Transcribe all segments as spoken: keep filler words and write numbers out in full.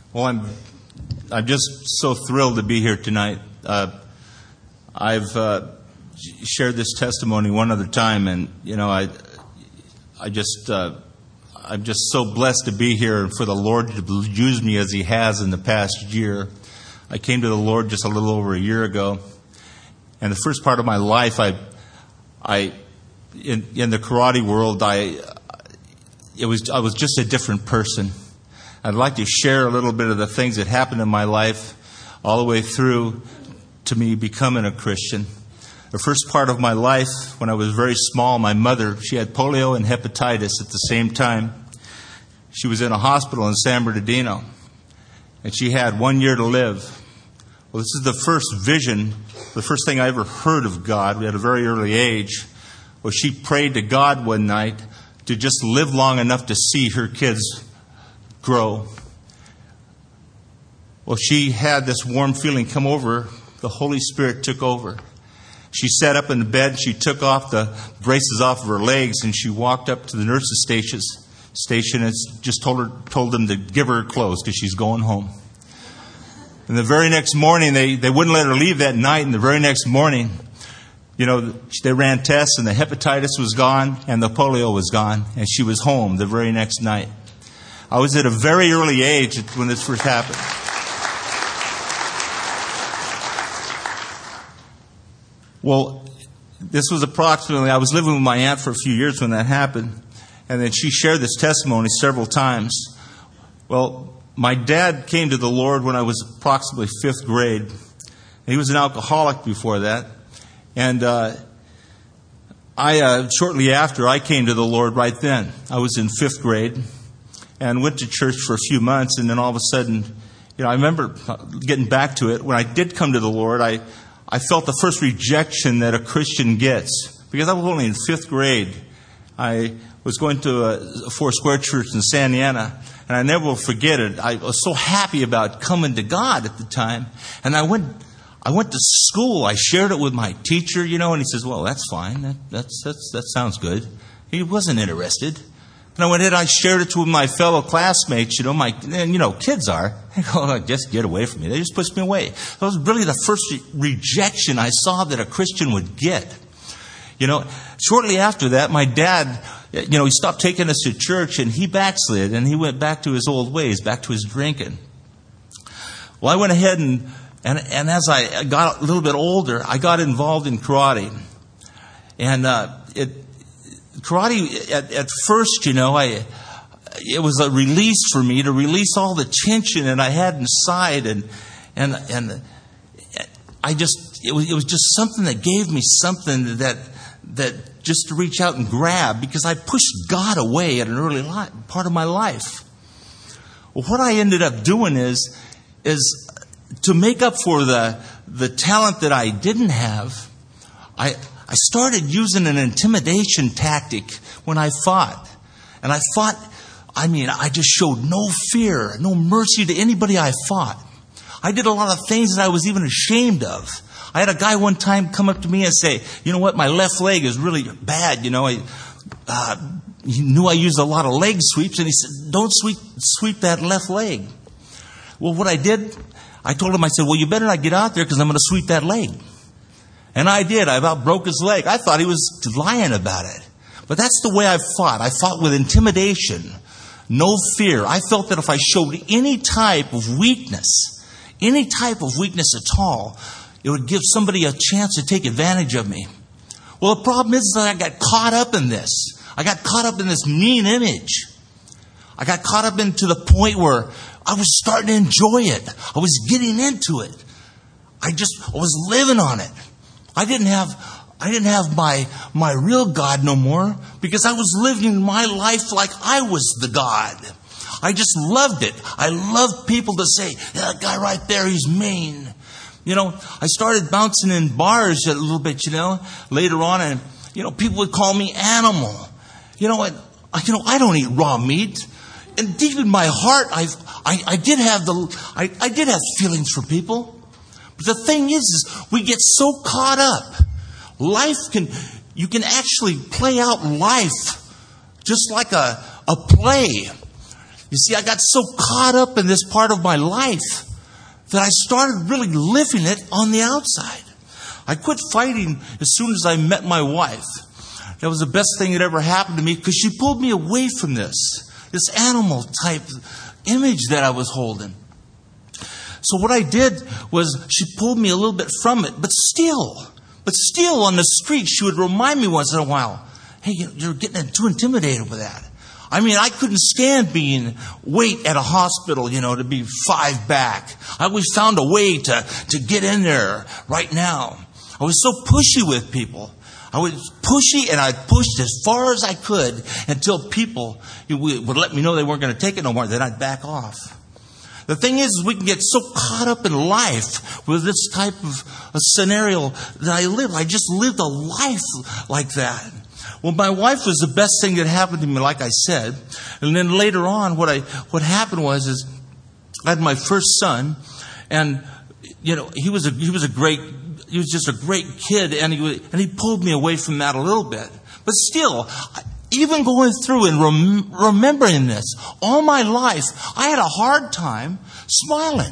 Well, I'm I'm just so thrilled to be here tonight. Uh, I've uh, shared this testimony one other time, and you know, I I just uh, I'm just so blessed to be here and for the Lord to use me as He has in the past year. I came to the Lord just a little over a year ago, and the first part of my life, I I in in the karate world, I it was I was just a different person. I'd like to share a little bit of the things that happened in my life all the way through to me becoming a Christian. The first part of my life, when I was very small, my mother, she had polio and hepatitis at the same time. She was in a hospital in San Bernardino, and she had one year to live. Well, this is the first vision, the first thing I ever heard of God. We had a very early age. Well, she prayed to God one night to just live long enough to see her kids grow. Well, she had this warm feeling come over. The Holy Spirit took over. She sat up in the bed. She took off the braces off of her legs, and she walked up to the nurse's stations, station and just told her, told them to give her her clothes because she's going home. And the very next morning, they, they wouldn't let her leave that night. And the very next morning, you know, they ran tests, and the hepatitis was gone, and the polio was gone, and she was home the very next night. I was at a very early age when this first happened. Well, this was approximately, I was living with my aunt for a few years when that happened. And then she shared this testimony several times. Well, my dad came to the Lord when I was approximately fifth grade. And he was an alcoholic before that. And uh, I, uh, shortly after, I came to the Lord right then. I was in fifth grade and went to church for a few months. And then all of a sudden, you know, I remember getting back to it. When I did come to the Lord, I, I felt the first rejection that a Christian gets. Because I was only in fifth grade. I was going to a Four Square Church in Santa Ana, and I never will forget it. I was so happy about coming to God at the time. And I went I went to school. I shared it with my teacher, you know, and he says, well, that's fine. That, that's, that's, that sounds good. He wasn't interested. And I went ahead, I shared it to my fellow classmates, you know, my, and you know, kids are. They go, oh, just get away from me. They just pushed me away. That was really the first re- rejection I saw that a Christian would get. You know, shortly after that, my dad, you know, he stopped taking us to church, and he backslid, and he went back to his old ways, back to his drinking. Well, I went ahead and, and, and as I got a little bit older, I got involved in karate. And uh, it, karate, at, at first, you know, I it was a release for me to release all the tension that I had inside, and and and I just it was it was just something that gave me something that that just to reach out and grab, because I pushed God away at an early li- part of my life. Well, what I ended up doing is is to make up for the the talent that I didn't have, I I started using an intimidation tactic when I fought. And I fought, I mean, I just showed no fear, no mercy to anybody I fought. I did a lot of things that I was even ashamed of. I had a guy one time come up to me and say, you know what, my left leg is really bad. You know, I, uh, he knew I used a lot of leg sweeps, and he said, don't sweep, sweep that left leg. Well, what I did, I told him, I said, well, you better not get out there because I'm going to sweep that leg. And I did. I about broke his leg. I thought he was lying about it. But that's the way I fought. I fought with intimidation, no fear. I felt that if I showed any type of weakness, any type of weakness at all, it would give somebody a chance to take advantage of me. Well, the problem is that I got caught up in this. I got caught up in this mean image. I got caught up into the point where I was starting to enjoy it. I was getting into it. I just I was living on it. I didn't have I didn't have my my real God no more, because I was living my life like I was the God. I just loved it. I loved people to say, that guy right there, he's mean. You know, I started bouncing in bars a little bit, you know, later on, and, you know, people would call me animal. You know what? You know, I don't eat raw meat. And deep in my heart, I've, I I did have the I, I did have feelings for people. But the thing is, is we get so caught up. Life can, you can actually play out life just like a, a play. You see, I got so caught up in this part of my life that I started really living it on the outside. I quit fighting as soon as I met my wife. That was the best thing that ever happened to me because she pulled me away from this, this animal type image that I was holding. So what I did was she pulled me a little bit from it, but still, but still on the street, she would remind me once in a while, hey, you're getting too intimidated with that. I mean, I couldn't stand being wait at a hospital, you know, to be five back. I always found a way to, to get in there right now. I was so pushy with people. I was pushy and I pushed as far as I could until people would let me know they weren't going to take it no more. Then I'd back off. The thing is, is, we can get so caught up in life with this type of a scenario that I live. I just lived a life like that. Well, my wife was the best thing that happened to me, like I said. And then later on, what I what happened was, is I had my first son, and you know, he was a he was a great he was just a great kid, and he was, and he pulled me away from that a little bit. But still, even going through and rem- remembering this all my life, I had a hard time smiling.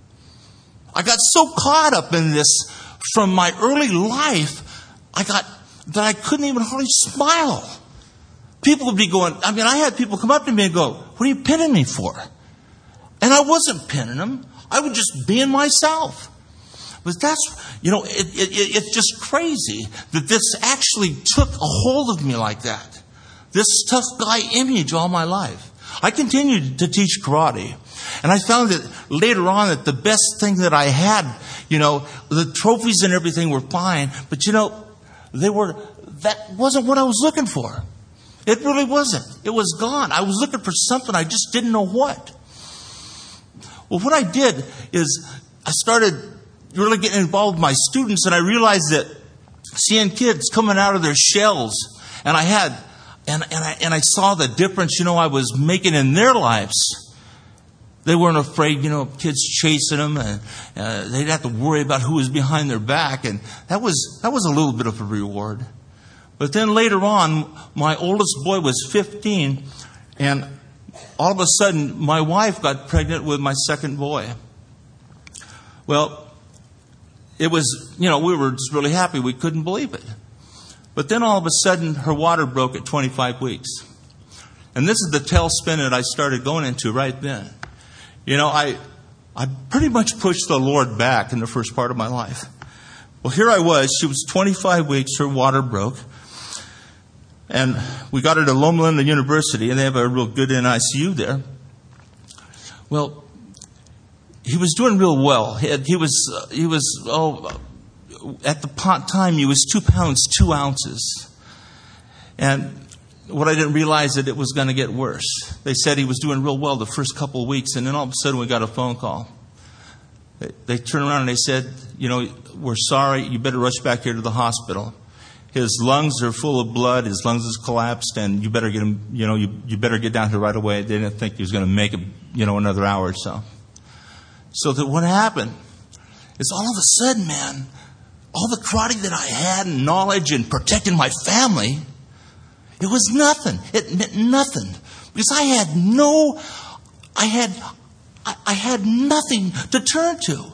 I got so caught up in this from my early life, I got that I couldn't even hardly smile. People would be going, I mean, I had people come up to me and go, what are you pinning me for? And I wasn't pinning them. I was just being myself. But that's, you know, it, it, it's just crazy that this actually took a hold of me like that. This tough guy image all my life. I continued to teach karate. And I found that later on that the best thing that I had, you know, the trophies and everything were fine. But, you know, they were, that wasn't what I was looking for. It really wasn't. It was gone. I was looking for something. I just didn't know what. Well, what I did is I started really getting involved with my students, and I realized that seeing kids coming out of their shells, and I had, and, and I, and I saw the difference, you know, I was making in their lives. They weren't afraid, you know, kids chasing them, and uh, they didn't have to worry about who was behind their back, and that was that was a little bit of a reward. But then later on, my oldest boy was fifteen, and all of a sudden, my wife got pregnant with my second boy. Well, it was, you know, we were just really happy. We couldn't believe it. But then all of a sudden, her water broke at twenty-five weeks. And this is the tailspin that I started going into right then. You know, I I pretty much pushed the Lord back in the first part of my life. Well, here I was. She was twenty-five weeks. Her water broke. And we got her to Loma Linda University, and they have a real good N I C U there. Well, he was doing real well. He, had, he was, uh, he was oh, at the time, he was two pounds, two ounces. And what I didn't realize that it was going to get worse. They said he was doing real well the first couple of weeks, and then all of a sudden we got a phone call. They, they turned around and they said, you know, we're sorry, you better rush back here to the hospital. His lungs are full of blood, his lungs has collapsed, and you better get him, you know, you, you better get down here right away. They didn't think he was going to make it, you know, another hour or so. So that what happened is all of a sudden, man, all the karate that I had and knowledge and protecting my family, it was nothing. It meant nothing. Because I had no, I had, I, I had nothing to turn to.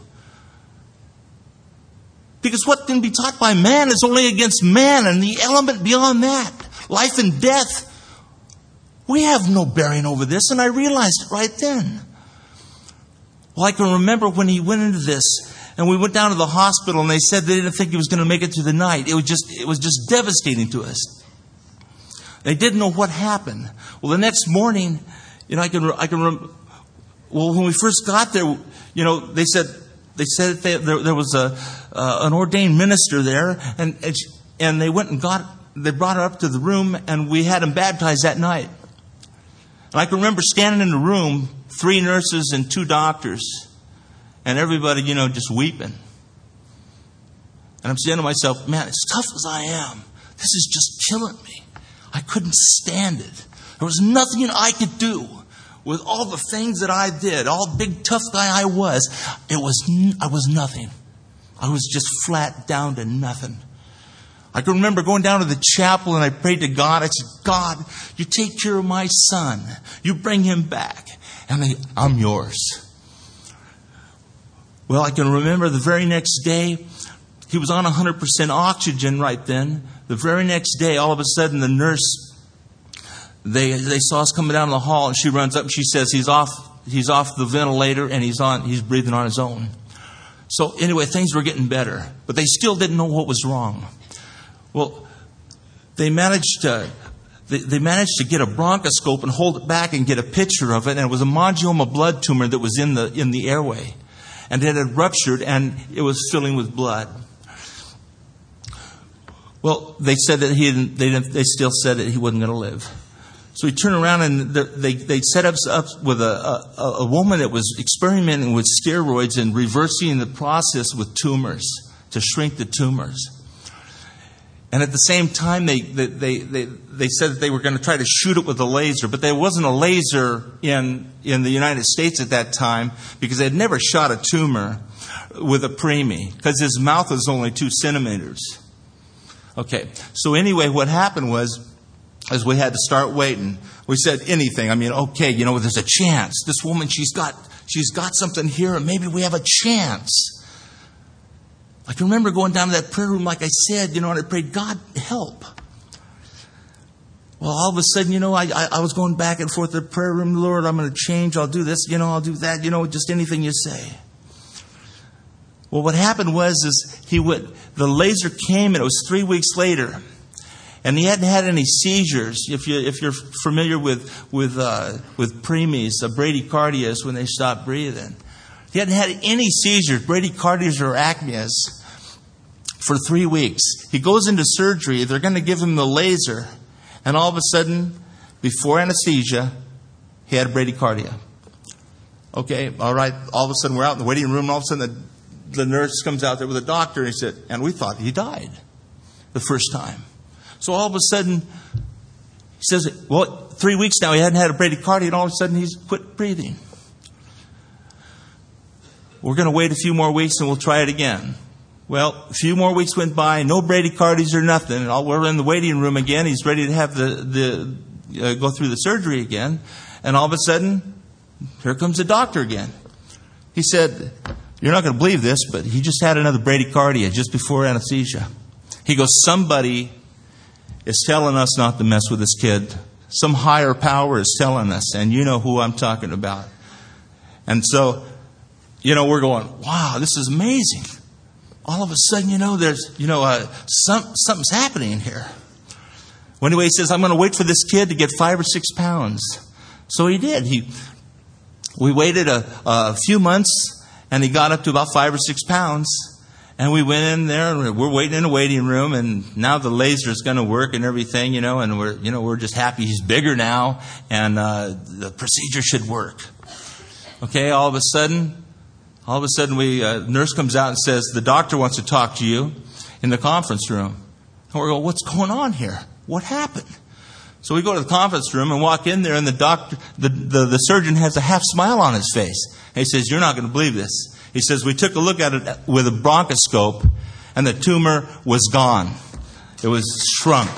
Because what can be taught by man is only against man, and the element beyond that, life and death, we have no bearing over this, and I realized it right then. Well, I can remember when he went into this, and we went down to the hospital, and they said they didn't think he was going to make it through the night. It was just, it was just devastating to us. They didn't know what happened. Well, the next morning, you know, I can, I can remember, well, when we first got there, you know, they said, they said they, there, there was a, uh, an ordained minister there, and, and, she, and they went and got, they brought her up to the room, and we had him baptized that night. And I can remember standing in the room, three nurses and two doctors, and everybody, you know, just weeping. And I'm saying to myself, man, as tough as I am, this is just killing me. I couldn't stand it. There was nothing I could do with all the things that I did, all the big tough guy I was. It was, I was nothing. I was just flat down to nothing. I can remember going down to the chapel and I prayed to God. I said, God, you take care of my son. You bring him back. And they, I'm yours. Well, I can remember the very next day, he was on one hundred percent oxygen right then. The very next day, all of a sudden, the nurse, they they saw us coming down the hall, and she runs up and she says, he's off, he's off the ventilator, and he's on, he's breathing on his own. So anyway, things were getting better, but they still didn't know what was wrong. Well, they managed to, they, they managed to get a bronchoscope and hold it back and get a picture of it, and it was a meningioma blood tumor that was in the in the airway, and it had ruptured, and it was filling with blood. Well, they said that he didn't, they didn't, they still said that he wasn't going to live. So he turned around and they they set us up with a, a, a woman that was experimenting with steroids and reversing the process with tumors to shrink the tumors. And at the same time, they they they they, they said that they were going to try to shoot it with a laser, but there wasn't a laser in in the United States at that time because they had never shot a tumor with a preemie because his mouth was only two centimeters. Okay, so anyway, what happened was, as we had to start waiting, we said anything. I mean, okay, you know, there's a chance. This woman, she's got, she's got something here, and maybe we have a chance. I can remember going down to that prayer room, like I said, you know, and I prayed, God, help. Well, all of a sudden, you know, I, I, I was going back and forth to the prayer room. Lord, I'm going to change. I'll do this, you know, I'll do that, you know, just anything you say. Well, what happened was, is he would, the laser came, and it was three weeks later, and he hadn't had any seizures. If you if you're familiar with with uh, with preemies, uh, bradycardias, when they stop breathing, he hadn't had any seizures, bradycardias or acmeas, for three weeks. He goes into surgery. They're going to give him the laser, and all of a sudden, before anesthesia, he had bradycardia. Okay, all right. All of a sudden, we're out in the waiting room, and all of a sudden, the The nurse comes out there with a doctor, and he said, and we thought he died the first time. So all of a sudden, he says, well, three weeks now, he hadn't had a bradycardia, and all of a sudden, he's quit breathing. We're going to wait a few more weeks, and we'll try it again. Well, a few more weeks went by, no bradycardias or nothing. And all, we're in the waiting room again. He's ready to have the, the uh, go through the surgery again. And all of a sudden, here comes the doctor again. He said, you're not going to believe this, but he just had another bradycardia just before anesthesia. He goes, somebody is telling us not to mess with this kid. Some higher power is telling us, and you know who I'm talking about. And so, you know, we're going, wow, this is amazing. All of a sudden, you know, there's, you know, uh, some, something's happening here. Well, anyway, he says, I'm going to wait for this kid to get five or six pounds. So he did. He, we waited a, a few months. And he got up to about five or six pounds. And we went in there, and we're waiting in a waiting room. And now the laser is going to work and everything, you know. And we're, you know, we're just happy he's bigger now, and uh, the procedure should work. Okay, all of a sudden, all of a sudden, we uh, nurse comes out and says, the doctor wants to talk to you in the conference room. And we're going, what's going on here? What happened? So we go to the conference room and walk in there, and the doctor, the, the, the surgeon has a half smile on his face. And he says, you're not going to believe this. He says, we took a look at it with a bronchoscope, and the tumor was gone. It was shrunk.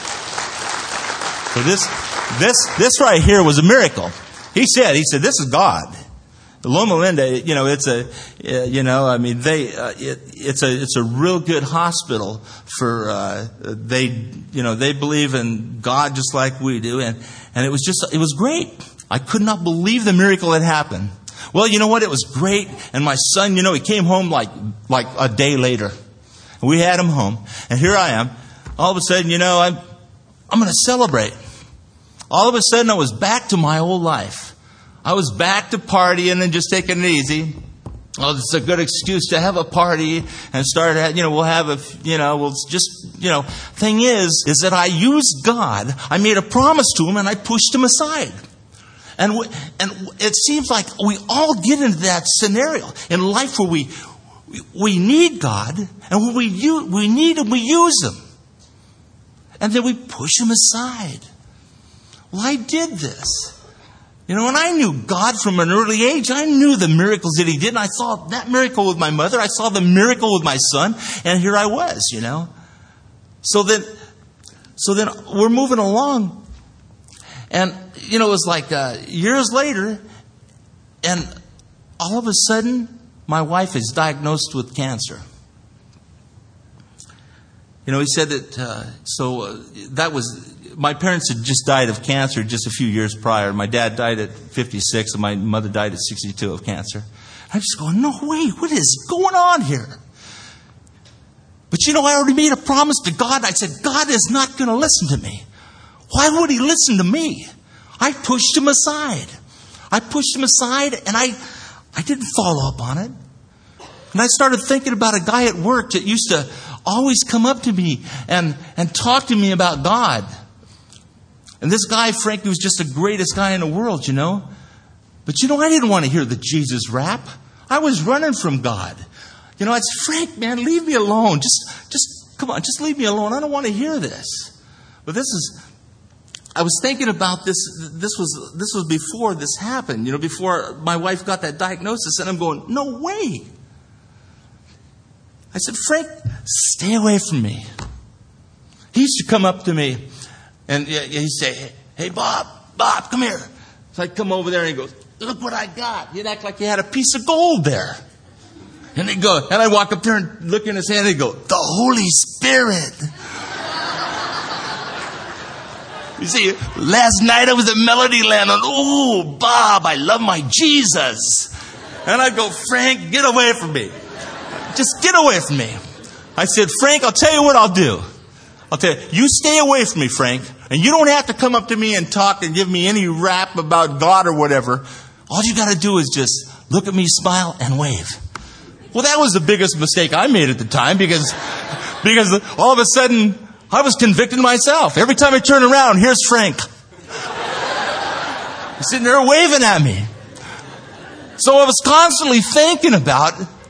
So this, this, this right here was a miracle. He said, he said, this is God. Loma Linda, you know, it's a, uh, you know, I mean, they, uh, it, it's a, it's a real good hospital for, uh, they, you know, they believe in God just like we do. And, and it was just, it was great. I could not believe the miracle that happened. Well, you know what? It was great. And my son, you know, he came home like, like a day later. And we had him home. And here I am. All of a sudden, you know, I'm, I'm going to celebrate. All of a sudden, I was back to my old life. I was back to partying and just taking it easy. Well, it's a good excuse to have a party and start, you know, we'll have a, you know, we'll just, you know, thing is, is that I used God. I made a promise to him and I pushed him aside. And we, and it seems like we all get into that scenario in life where we, we need God, and when we use, we need him, we use him. And then we push him aside. Well, I did this. You know, and I knew God from an early age. I knew the miracles that he did. And I saw that miracle with my mother. I saw the miracle with my son. And here I was, you know. So then, so then we're moving along. And, you know, it was like uh, years later. and all of a sudden, my wife is diagnosed with cancer. You know, he said that, uh, so uh, that was, my parents had just died of cancer just a few years prior. My dad died at fifty-six and my mother died at sixty-two of cancer. I'm just going, no way, what is going on here? But you know, I already made a promise to God. I said, God is not going to listen to me. Why would he listen to me? I pushed him aside. I pushed him aside and I, I didn't follow up on it. And I started thinking about a guy at work that used to always come up to me and, and talk to me about God. And this guy, Frank, was just the greatest guy in the world, you know. But you know, I didn't want to hear the Jesus rap. I was running from God. You know, I said, Frank, man, leave me alone. Just, just, come on, just leave me alone. I don't want to hear this. But this is, I was thinking about this, this was, this was before this happened, you know, before my wife got that diagnosis. And I'm going, no way. I said, Frank, stay away from me. He used to come up to me and he'd say, hey, Bob, Bob, come here. So I'd come over there and he goes, look what I got. He'd act like he had a piece of gold there. And he'd go, and I'd walk up there and look in his hand and he'd go, the Holy Spirit. You see, last night I was at Melody Land and, oh, Bob, I love my Jesus. And I'd go, Frank, get away from me. Just get away from me. I said, Frank, I'll tell you what I'll do. I'll tell you, you stay away from me, Frank. And you don't have to come up to me and talk and give me any rap about God or whatever. All you got to do is just look at me, smile, and wave. Well, that was the biggest mistake I made at the time because, because all of a sudden I was convicting myself. Every time I turn around, here's Frank. He's sitting there waving at me. So I was constantly thinking about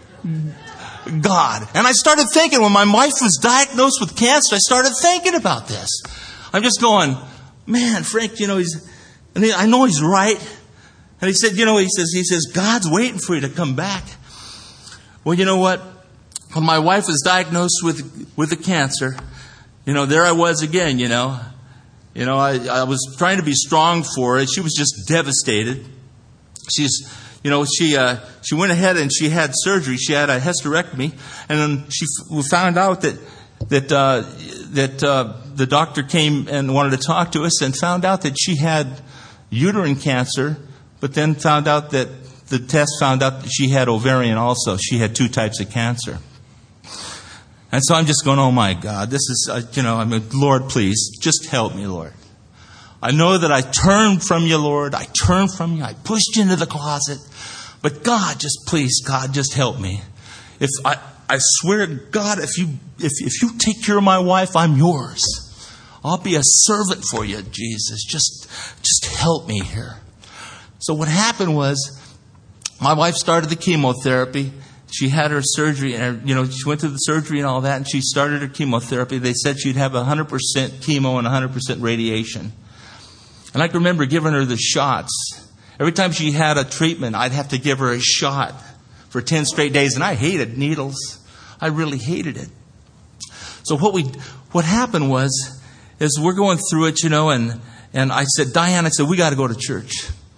God. And I started thinking, when my wife was diagnosed with cancer, I started thinking about this. I'm just going, man, Frank, you know, he's, and he, I know he's right. And he said, you know, he says, he says, God's waiting for you to come back. Well, you know what? When my wife was diagnosed with, with the cancer, you know, there I was again, you know. You know, I, I was trying to be strong for her. She was just devastated. She's, You know, she uh, she went ahead and she had surgery. She had a hysterectomy, and then she we found out that that uh, that uh, the doctor came and wanted to talk to us, and found out that she had uterine cancer, but then found out that the test found out that she had ovarian also. She had two types of cancer, and so I'm just going, oh my God, this is uh, you know, I mean, Lord, please just help me, Lord. I know that I turned from you, Lord. I turned from you. I pushed you into the closet. But God, just please, God, just help me. If I, I swear, God, if you, if, if you take care of my wife, I'm yours. I'll be a servant for you, Jesus. Just, just help me here. So what happened was, my wife started the chemotherapy. She had her surgery, and you know, she went through the surgery and all that, and she started her chemotherapy. They said she'd have one hundred percent chemo and one hundred percent radiation. And I can remember giving her the shots. Every time she had a treatment, I'd have to give her a shot for ten straight days. And I hated needles. I really hated it. So what we, what happened was, is we're going through it, you know, and, and I said, Diane, I said, we got to go to church.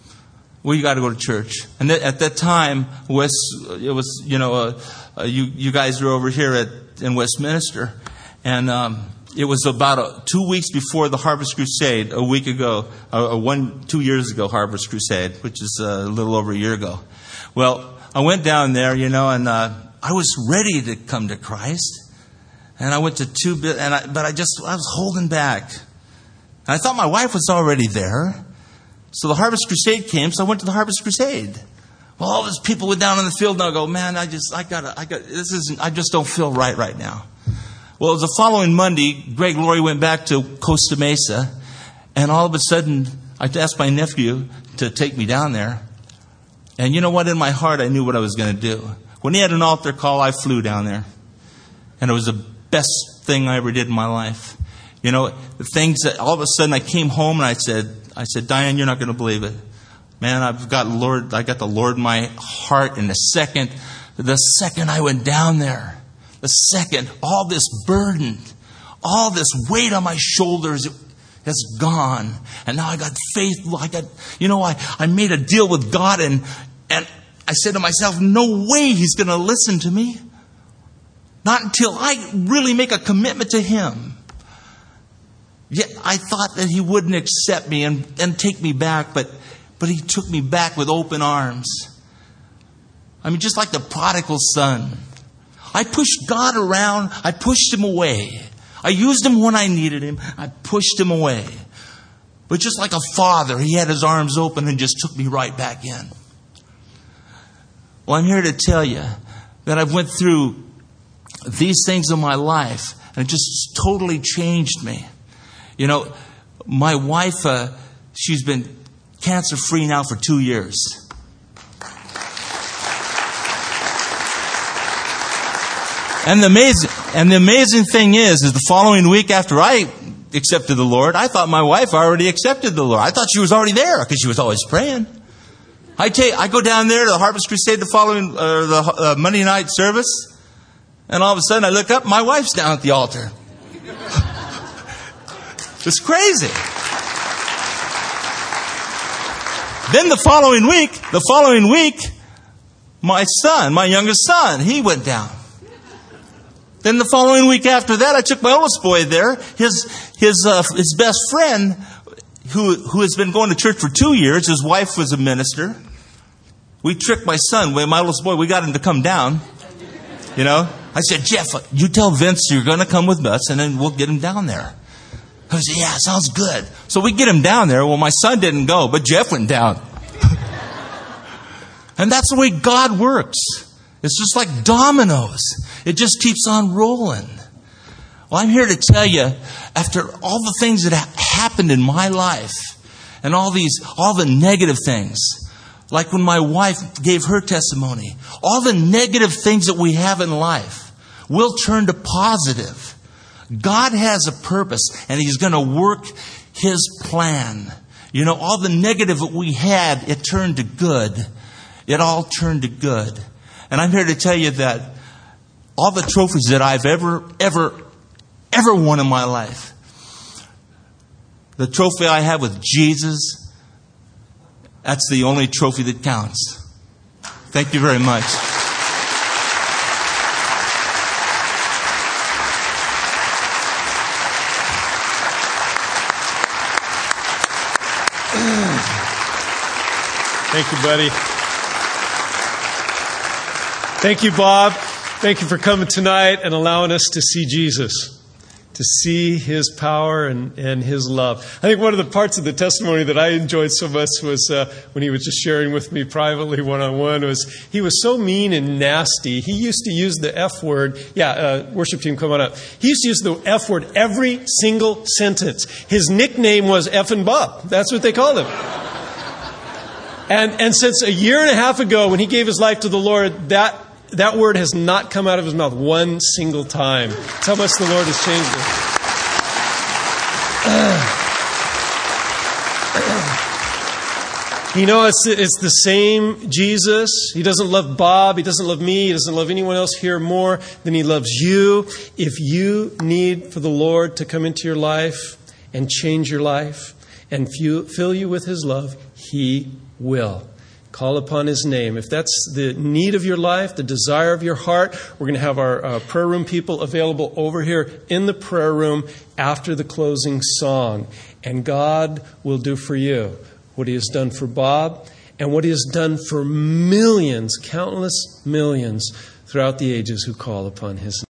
We got to go to church. And th- at that time, West, it was, you know, uh, uh, you, you guys were over here at, in Westminster. And, um, it was about a, two weeks before the Harvest Crusade, a week ago, uh, one, two years ago, Harvest Crusade, which is a little over a year ago. Well, I went down there, you know, and uh, I was ready to come to Christ. And I went to two, and I, but I just, I was holding back. And I thought my wife was already there. So the Harvest Crusade came, so I went to the Harvest Crusade. Well, all these people went down in the field, and I go, man, I just, I gotta, I got, this isn't, I just don't feel right right now. Well, it was the following Monday, Greg Laurie went back to Costa Mesa, and all of a sudden, I asked my nephew to take me down there. And you know what? In my heart, I knew what I was going to do. When he had an altar call, I flew down there. And it was the best thing I ever did in my life. You know, the things that all of a sudden I came home and I said, I said, Diane, you're not going to believe it. Man, I've got Lord, I got the Lord in my heart in a second. The second I went down there. The second, all this burden, all this weight on my shoulders has gone. And now I got faith. I got, you know, I, I made a deal with God, and, I said to myself, no way he's going to listen to me. Not until I really make a commitment to him. Yet I thought that he wouldn't accept me and, and take me back, but, but he took me back with open arms. I mean, just like the prodigal son. I pushed God around. I pushed him away. I used him when I needed him. I pushed him away. But just like a father, he had his arms open and just took me right back in. Well, I'm here to tell you that I've went through these things in my life, and it just totally changed me. You know, my wife, uh, she's been cancer-free now for two years. And the amazing, and the amazing thing is, is the following week after I accepted the Lord, I thought my wife already accepted the Lord. I thought she was already there because she was always praying. I take, I go down there to the Harvest Crusade the following, uh, the uh, Monday night service, and all of a sudden I look up, my wife's down at the altar. It's crazy. Then the following week, the following week, my son, my youngest son, he went down. Then the following week after that, I took my oldest boy there. His his uh, his best friend, who who has been going to church for two years, his wife was a minister. We tricked my son, my oldest boy, we got him to come down. You know, I said, Jeff, you tell Vince you're going to come with us, and then we'll get him down there. I said, yeah, sounds good. So we get him down there. Well, my son didn't go, but Jeff went down. And that's the way God works. It's just like dominoes. It just keeps on rolling. Well, I'm here to tell you, after all the things that have happened in my life, and all these, all the negative things, like when my wife gave her testimony, all the negative things that we have in life will turn to positive. God has a purpose, and He's going to work His plan. You know, all the negative that we had, it turned to good. It all turned to good. And I'm here to tell you that all the trophies that I've ever, ever, ever won in my life, the trophy I have with Jesus, that's the only trophy that counts. Thank you very much. Thank you, buddy. Thank you, Bob. Thank you for coming tonight and allowing us to see Jesus, to see His power and, and His love. I think one of the parts of the testimony that I enjoyed so much was uh, when he was just sharing with me privately one-on-one, was he was so mean and nasty. He used to use the F word. Yeah, uh, worship team, come on up. He used to use the F word every single sentence. His nickname was Effin' Bob. That's what they called him. And and since a year and a half ago, when he gave his life to the Lord, that that word has not come out of his mouth one single time. That's how much the Lord has changed him. You know, it's it's the same Jesus. He doesn't love Bob. He doesn't love me. He doesn't love anyone else here more than He loves you. If you need for the Lord to come into your life and change your life and fill you with His love, He will. Call upon His name. If that's the need of your life, the desire of your heart, we're going to have our uh, prayer room people available over here in the prayer room after the closing song. And God will do for you what He has done for Bob and what He has done for millions, countless millions throughout the ages who call upon His name.